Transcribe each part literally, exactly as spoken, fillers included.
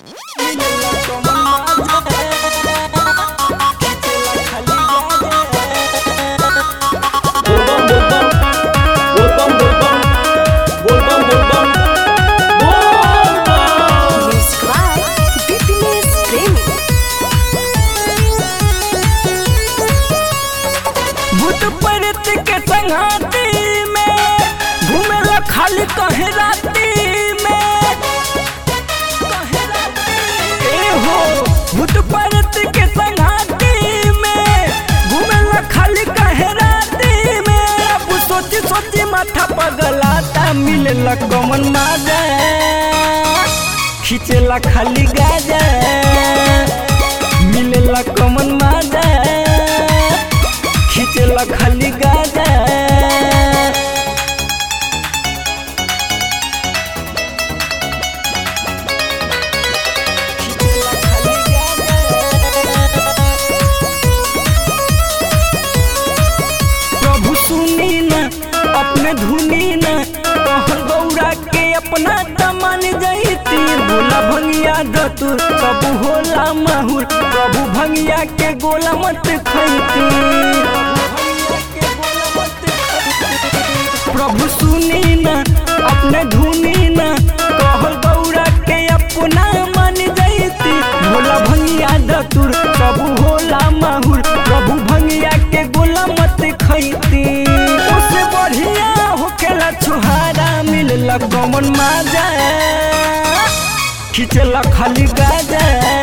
खाली कहे राती में ए हो भूत परत के संगाती में घूमेला खाली कहे राती में। अब सोची सोची माथा पगलाता मिलेला कमन माजा खींचेला खाली गाजा मिलेला कमन माजा खींचेला खाली गाजा। अपने धुनी न कहल गौरा के अपना तमन जैती बोला भंगिया धतुर सब होला माहुर प्रभु भंगिया के गोला मत खैती प्रभु सुनी न अपने धुनी न कहल गौरा के अपना मन जैती बोला भंगिया धतुर सब होला माहुर प्रभु भंगिया के गोला मत खैती। उससे बढ़िया होकेला छुहारा मिलला कमन माजा खींचेला खाली गाजा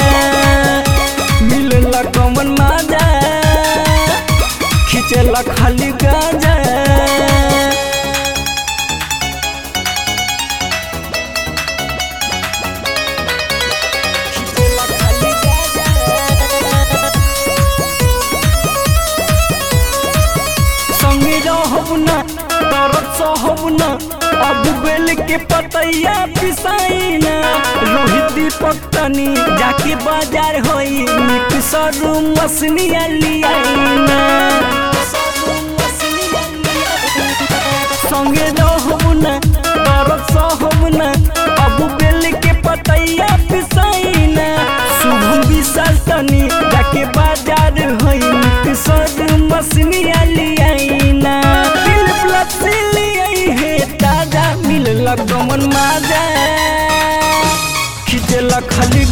मिलला कमन माजा खींचेला खाली गाजा। सहबना अब बेल के पतैया पिसाइना रोहित दीपक तनी जाके बाजार होई मिक्सर मसनिया लियाइना संगे रहबना तरत सहबना अब बेल के पतैया पिसाइना शुभम विशाल तनी जाके बाजार होई मिक्सर मसनिया लियाइना मिलला कमन माजा खींचेला खाली